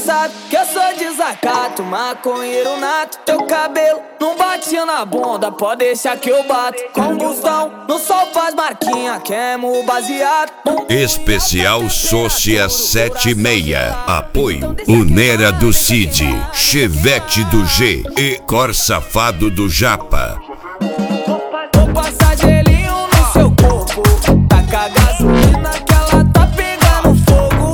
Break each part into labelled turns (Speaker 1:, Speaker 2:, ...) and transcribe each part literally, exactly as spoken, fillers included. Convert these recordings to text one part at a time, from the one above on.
Speaker 1: sabe que eu sou desacato, maconheiro nato. Teu cabelo não bate na bunda, pode deixar que eu bato. Combustão, no sol faz marquinha, queimo baseado.
Speaker 2: Especial Sócia sete e meia. Apoio Unera do Cid, Chevette do G e Cor Safado do Japa.
Speaker 1: Vou passar gelinho no seu corpo, taca gasolina que ela tá pegando fogo.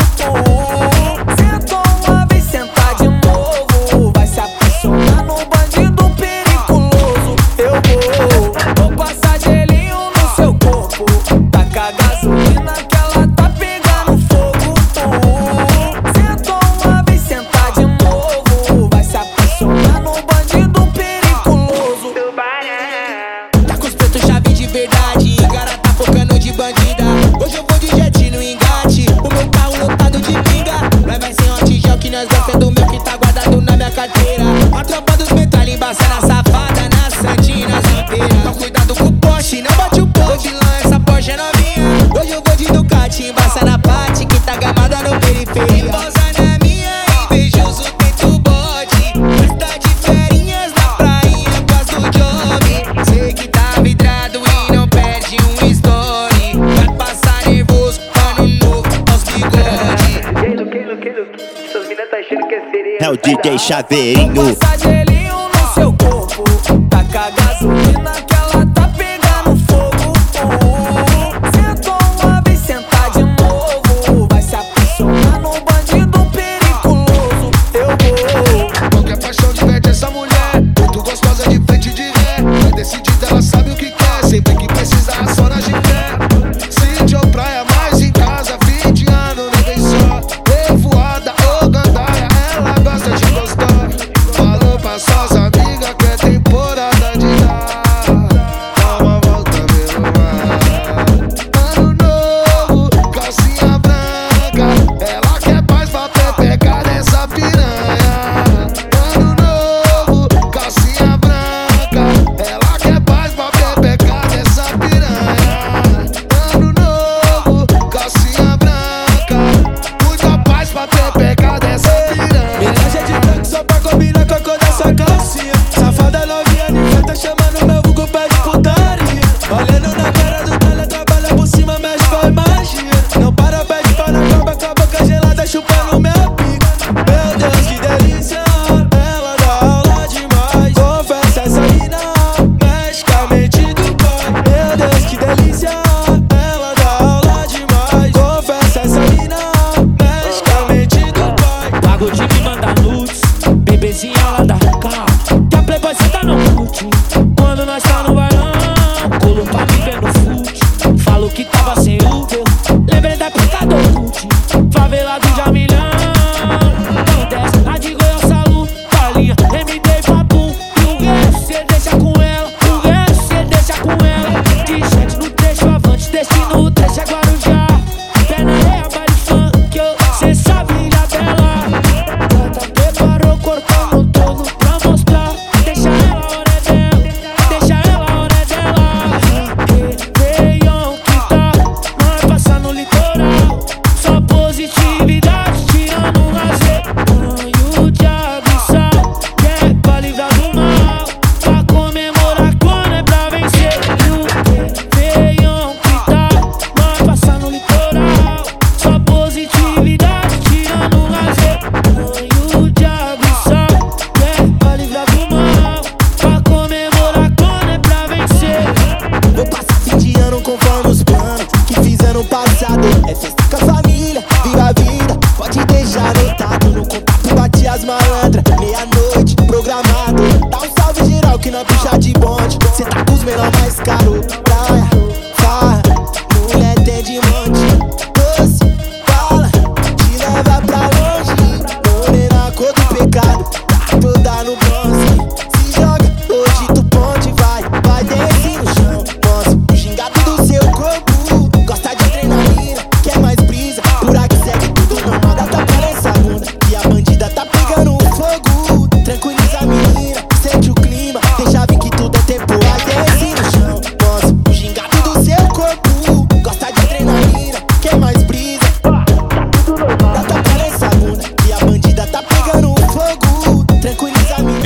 Speaker 1: Sentou uma vez, sentar de novo, vai se apaixonar no bandido periculoso. Eu vou, vou passar gelinho no seu corpo, taca gasolina que ela tá pegando fogo. Sentou uma vez, sentar de novo, vai se apaixonar no bandido periculoso.
Speaker 3: Tá com os pretos chave de verdade, cara tá focando de bandida. Hoje eu vou de jet no engate, o meu carro lotado de pinga. Nós vai sem hot gel que nós gosta do meu que tá guardado na minha carteira. A tropa dos metal embaça na safada, na santinha, nas inteiras. Então cuidado com o Porsche, não bate o poste, vilão, essa Porsche é novinha. Hoje eu vou de Ducati, embaça na parte que tá gamada no periferia. Pousa na minha, invejoso tento bote. Está de ferinhas na praia, quase do job. Sei que tá vidrado e não perde um story. Vai passar nervoso, ano novo, aos bigode.
Speaker 4: Quilo, quilo, quilo, essas minas tá achando que é sereia.
Speaker 5: É o D J Chaveirinho.
Speaker 1: Vou passar gelinho no seu corpo, taca gasolina que ela tá pegando fogo. Sentou uma vez, sentar de novo, vai se apaixonar no bandido periculoso. Eu vou.
Speaker 6: Qualquer paixão diverte essa mulher, muito gostosa de frente de ré. Vai decidida, ela sabe o que quer, sempre que precisar só na gité. Sítio ou praia, mas em casa, vinte anos, nem vem só. Revoada ou gandaia, ela gosta de gostar. Falou pra suas amigas que é temporada de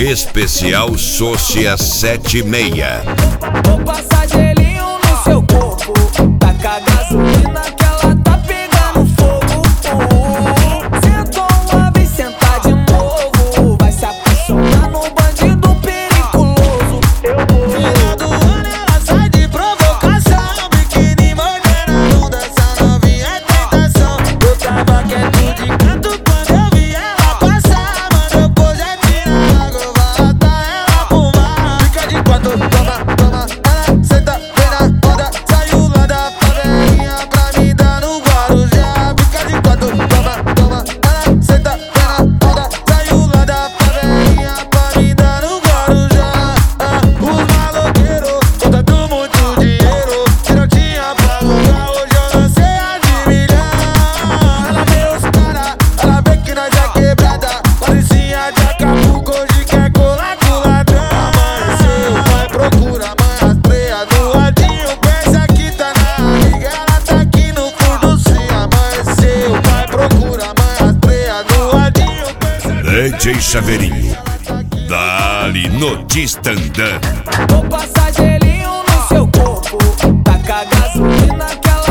Speaker 2: Especial Sócia sete e meia.
Speaker 1: Vou passar gelinho no seu corpo, taca gasolina que ela tá pegando fogo. Sentou uma vez, sentar de novo, vai se apaixonar no bandido periculoso. Eu vou.
Speaker 3: Final do ano ela sai de provocação, biquíni morena, não dessa novinha é tentação. Eu tava quieto de canto quando eu vi ela passar, mandou projetinho na água, vai atar ela fumar. Fica de quatro, toma, toma, ela senta, vem na onda, saiu lá da favelinha pra me dar no Guarujá. Fica de quatro, toma, toma, ela senta, vem na onda, saiu lá da favelinha pra me dar no Guarujá. Ah, os maloqueiros contando muito dinheiro que não tinha pra colocar, hoje eu lancei a de milhão. Ela vê os cara, ela vê que nós é quebrada, parecia de Acapulco, hoje quer colar com o ladrão. Amanheceu, vai procura, mãe, as preias no ladinho, pensa que tá na liga, ela tá aqui no fundo sim. Amanheceu, vai procura, mãe, as preias no ladinho, pensa
Speaker 2: D J Chaveirinho, dali no Distandã.
Speaker 1: Vou passar gelinho no seu corpo, taca gasolina que ela